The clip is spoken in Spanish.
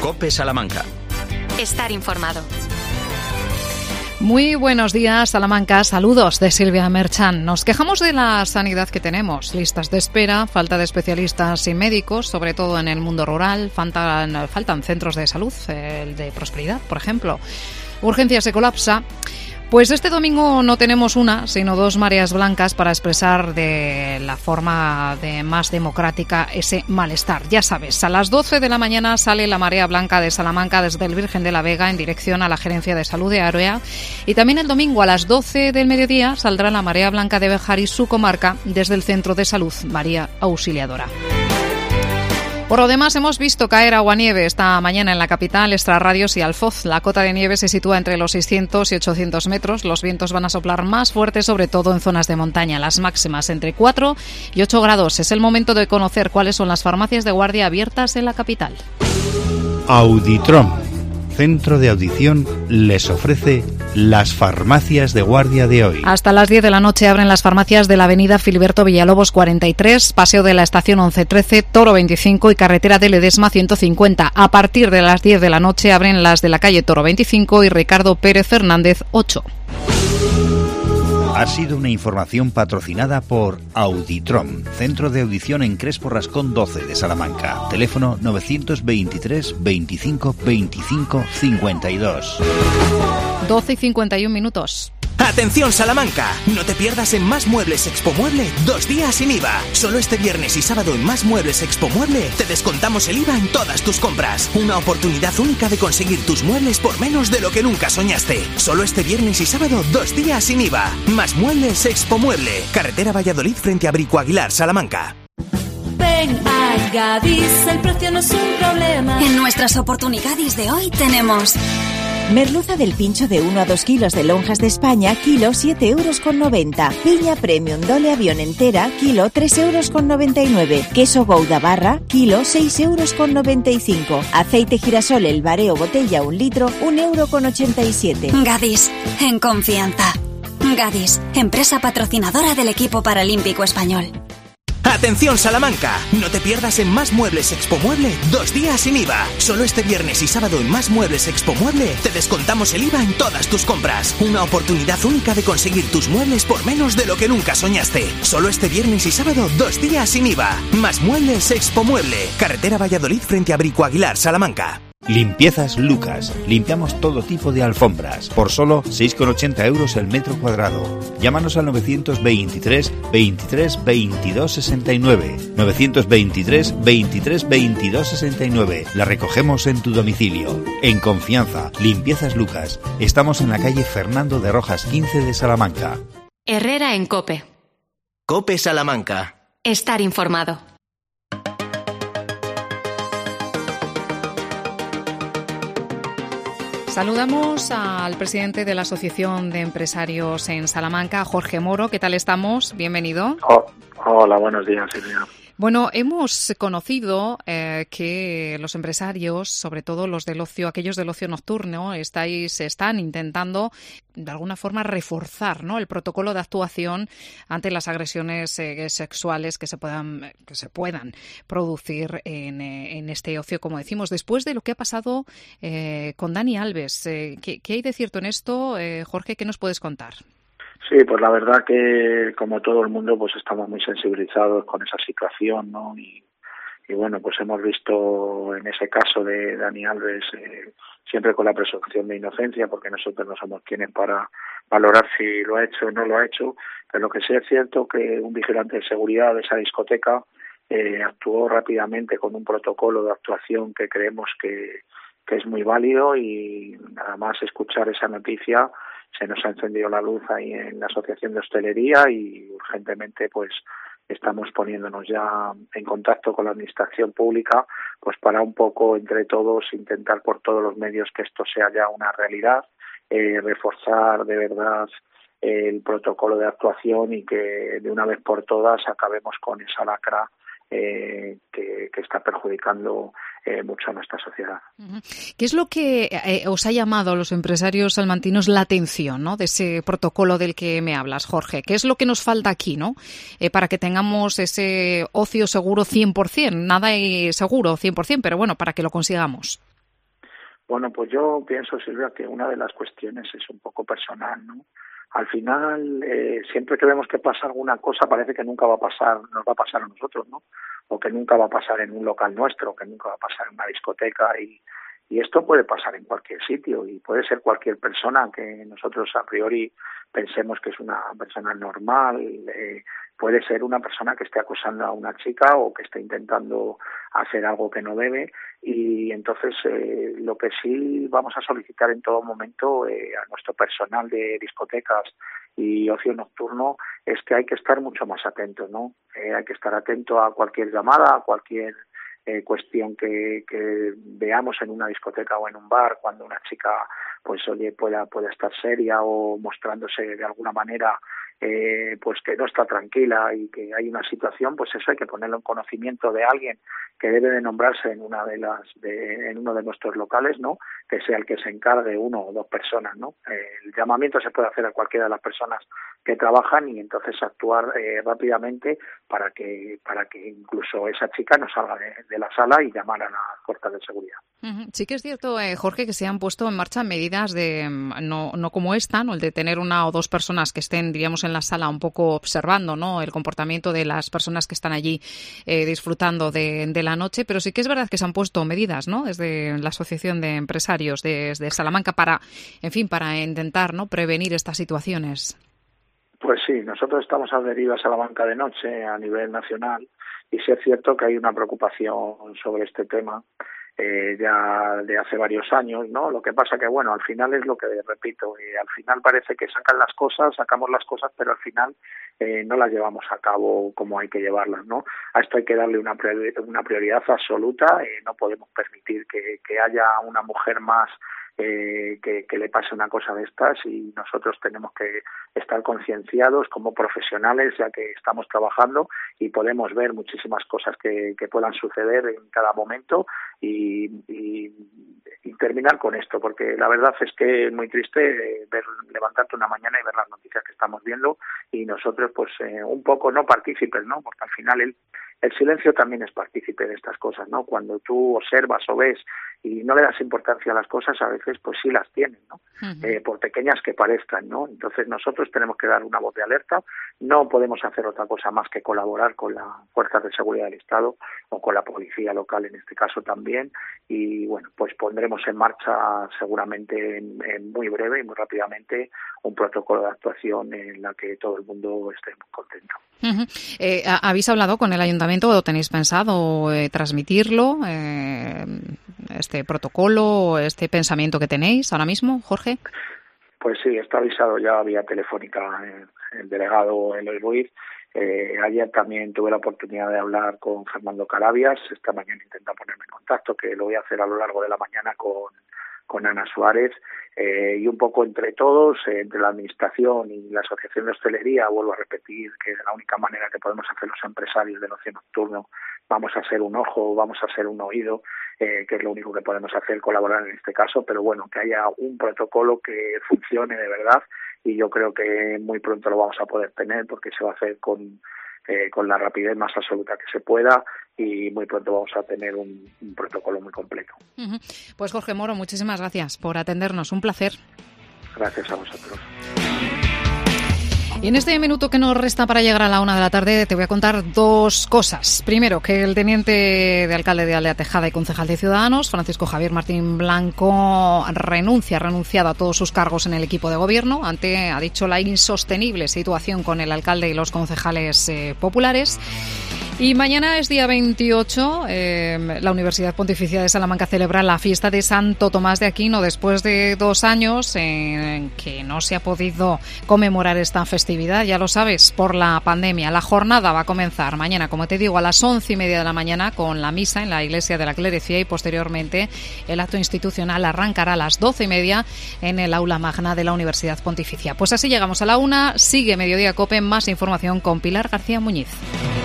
COPE Salamanca. Estar informado. Muy buenos días, Salamanca. Saludos de Silvia Merchan. Nos quejamos de la sanidad que tenemos. Listas de espera, falta de especialistas y médicos, sobre todo en el mundo rural. Faltan centros de salud, el de Prosperidad, por ejemplo. Urgencia se colapsa. Pues este domingo no tenemos una, sino dos mareas blancas para expresar de la forma más democrática ese malestar. Ya sabes, a las 12 de la mañana sale la marea blanca de Salamanca desde el Virgen de la Vega en dirección a la Gerencia de Salud de Área. Y también el domingo a las 12 del mediodía saldrá la marea blanca de Béjar y su comarca desde el Centro de Salud María Auxiliadora. Por lo demás, hemos visto caer aguanieve esta mañana en la capital, Extrarradios y Alfoz. La cota de nieve se sitúa entre los 600 y 800 metros. Los vientos van a soplar más fuertes, sobre todo en zonas de montaña. Las máximas entre 4 y 8 grados. Es el momento de conocer cuáles son las farmacias de guardia abiertas en la capital. Auditrom, centro de audición, les ofrece las farmacias de guardia de hoy. Hasta las 10 de la noche abren las farmacias de la avenida Filiberto Villalobos 43, Paseo de la Estación 1113, Toro 25 y Carretera de Ledesma 150. A partir de las 10 de la noche abren las de la calle Toro 25 y Ricardo Pérez Fernández 8. Ha sido una información patrocinada por Auditrom, centro de audición en Crespo Rascón 12 de Salamanca. Teléfono 923 25 25 52. 12 y 51 minutos. Atención Salamanca, no te pierdas en Más Muebles Expo Mueble 2 días sin IVA. Solo este viernes y sábado en Más Muebles Expo Mueble te descontamos el IVA en todas tus compras. Una oportunidad única de conseguir tus muebles por menos de lo que nunca soñaste. Solo este viernes y sábado 2 días sin IVA. Más Muebles Expo Mueble, carretera Valladolid frente a Brico Aguilar, Salamanca. Ven a Gadis, el precio no es un problema. En nuestras oportunidades de hoy tenemos merluza del pincho de 1 a 2 kilos de lonjas de España, kilo 7,90 €. Piña Premium Dole Avión entera, kilo 3,99 €. Queso Gouda barra, kilo 6,95 €. Aceite girasol El Bareo botella 1 litro, 1,87 €. Gadis, en confianza. Gadis, empresa patrocinadora del equipo paralímpico español. Atención Salamanca, no te pierdas en Más Muebles Expo Mueble 2 días sin IVA. Solo este viernes y sábado en Más Muebles Expo Mueble te descontamos el IVA en todas tus compras. Una oportunidad única de conseguir tus muebles por menos de lo que nunca soñaste. Solo este viernes y sábado 2 días sin IVA. Más Muebles Expo Mueble, carretera Valladolid frente a Brico Aguilar, Salamanca. Limpiezas Lucas. Limpiamos todo tipo de alfombras por solo 6,80 € el metro cuadrado. Llámanos al 923 23 22 69. 923 23 22 69. La recogemos en tu domicilio. En confianza, Limpiezas Lucas. Estamos en la calle Fernando de Rojas 15 de Salamanca. Herrera en COPE. COPE Salamanca. Estar informado. Saludamos al presidente de la Asociación de Empresarios en Salamanca, Jorge Moro. ¿Qué tal estamos? Bienvenido. Hola, buenos días, Silvia. Bueno, hemos conocido que los empresarios, sobre todo los del ocio, aquellos del ocio nocturno, están intentando de alguna forma reforzar, ¿no?, el protocolo de actuación ante las agresiones sexuales que se puedan producir en este ocio, como decimos, después de lo que ha pasado con Dani Alves. ¿Qué hay de cierto en esto, Jorge? ¿Qué nos puedes contar? Sí, pues la verdad que como todo el mundo pues estamos muy sensibilizados con esa situación, ¿no? Y bueno, pues hemos visto en ese caso de Dani Alves siempre con la presunción de inocencia, porque nosotros no somos quienes para valorar si lo ha hecho o no lo ha hecho, pero lo que sí es cierto que un vigilante de seguridad de esa discoteca actuó rápidamente con un protocolo de actuación que creemos que es muy válido, y nada más escuchar esa noticia se nos ha encendido la luz ahí en la Asociación de Hostelería y urgentemente pues estamos poniéndonos ya en contacto con la Administración Pública pues para un poco entre todos intentar por todos los medios que esto sea ya una realidad, reforzar de verdad el protocolo de actuación y que de una vez por todas acabemos con esa lacra que está perjudicando mucho a nuestra sociedad. ¿Qué es lo que os ha llamado a los empresarios salmantinos la atención, ¿no?, de ese protocolo del que me hablas, Jorge? ¿Qué es lo que nos falta aquí, ¿no?, para que tengamos ese ocio seguro 100%? Nada es seguro 100%, pero bueno, para que lo consigamos. Bueno, pues yo pienso, Silvia, que una de las cuestiones es un poco personal, ¿no? Al final, siempre que vemos que pasa alguna cosa, parece que nunca va a pasar, nos va a pasar a nosotros, ¿no? O que nunca va a pasar en un local nuestro, que nunca va a pasar en una discoteca, y esto puede pasar en cualquier sitio, y puede ser cualquier persona que nosotros a priori pensemos que es una persona normal, puede ser una persona que esté acosando a una chica o que esté intentando hacer algo que no debe, y entonces lo que sí vamos a solicitar en todo momento a nuestro personal de discotecas y ocio nocturno es que hay que estar mucho más atentos, ¿no? Hay que estar atento a cualquier llamada, a cualquier cuestión que veamos en una discoteca o en un bar, cuando una chica pues oye pueda estar seria o mostrándose de alguna manera pues que no está tranquila y que hay una situación, pues eso hay que ponerlo en conocimiento de alguien que debe de nombrarse en uno de nuestros locales, ¿no? Que sea el que se encargue, 1 o 2 personas, ¿no? El llamamiento se puede hacer a cualquiera de las personas que trabajan y entonces actuar rápidamente para que incluso esa chica no salga de la sala y llamar a las fuerzas de seguridad. Sí que es cierto, Jorge, que se han puesto en marcha medidas de no como esta, ¿no? El de tener 1 o 2 personas que estén, diríamos, en la sala un poco observando, ¿no? El comportamiento de las personas que están allí disfrutando de la noche, pero sí que es verdad que se han puesto medidas, ¿no? Desde la Asociación de Empresarios de Salamanca para intentar, ¿no? Prevenir estas situaciones. Pues sí, nosotros estamos adheridos a Salamanca de Noche a nivel nacional y sí es cierto que hay una preocupación sobre este tema ya de hace varios años, ¿no? Lo que pasa que, bueno, al final es lo que repito, al final parece que sacamos las cosas, pero al final no las llevamos a cabo como hay que llevarlas, ¿no? A esto hay que darle una prioridad absoluta, no podemos permitir que haya una mujer más que le pase una cosa de estas y nosotros tenemos que estar concienciados como profesionales ya que estamos trabajando y podemos ver muchísimas cosas que puedan suceder en cada momento y terminar con esto, porque la verdad es que es muy triste levantarte una mañana y ver las noticias que estamos viendo y nosotros pues un poco no partícipes, ¿no? Porque al final el silencio también es partícipe de estas cosas, ¿no? Cuando tú observas o ves y no le das importancia a las cosas, a veces pues sí las tienen, ¿no? Por pequeñas que parezcan, ¿no? Entonces nosotros tenemos que dar una voz de alerta, no podemos hacer otra cosa más que colaborar con las fuerzas de seguridad del Estado o con la policía local en este caso también y bueno, pues pondremos en marcha seguramente en muy breve y muy rápidamente un protocolo de actuación en la que todo el mundo esté muy contento. ¿Habéis hablado con el ayuntamiento o tenéis pensado transmitirlo, este protocolo, este pensamiento que tenéis ahora mismo, Jorge? Pues sí, está avisado ya vía telefónica el delegado Eloy Ruiz. Ayer también tuve la oportunidad de hablar con Fernando Carabias. Esta mañana intenta ponerme en contacto, que lo voy a hacer a lo largo de la mañana con Ana Suárez. Y un poco entre todos, entre la Administración y la Asociación de Hostelería, vuelvo a repetir que la única manera que podemos hacer los empresarios del ocio nocturno, vamos a ser un ojo, vamos a ser un oído, que es lo único que podemos hacer, colaborar en este caso, pero bueno, que haya un protocolo que funcione de verdad y yo creo que muy pronto lo vamos a poder tener porque se va a hacer con la rapidez más absoluta que se pueda y muy pronto vamos a tener un protocolo muy completo. Pues Jorge Moro, muchísimas gracias por atendernos, un placer. Gracias a vosotros. Y en este minuto que nos resta para llegar a la 1 de la tarde te voy a contar 2 cosas. Primero, que el teniente de alcalde de Aldea Tejada y concejal de Ciudadanos, Francisco Javier Martín Blanco, ha renunciado a todos sus cargos en el equipo de gobierno ha dicho, la insostenible situación con el alcalde y los concejales populares. Y mañana es día 28, la Universidad Pontificia de Salamanca celebra la fiesta de Santo Tomás de Aquino después de 2 años en que no se ha podido conmemorar esta festividad, ya lo sabes, por la pandemia. La jornada va a comenzar mañana, como te digo, a las 11:30 de la mañana con la misa en la iglesia de la Clerecía y posteriormente el acto institucional arrancará a las 12:30 en el aula magna de la Universidad Pontificia. Pues así llegamos a la 1, sigue Mediodía Cope, más información con Pilar García Muñiz.